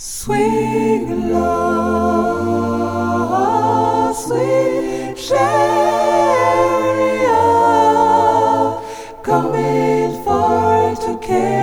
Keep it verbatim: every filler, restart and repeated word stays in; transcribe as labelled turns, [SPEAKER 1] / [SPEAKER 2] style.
[SPEAKER 1] Swing low, sweet chariot, coming for to carry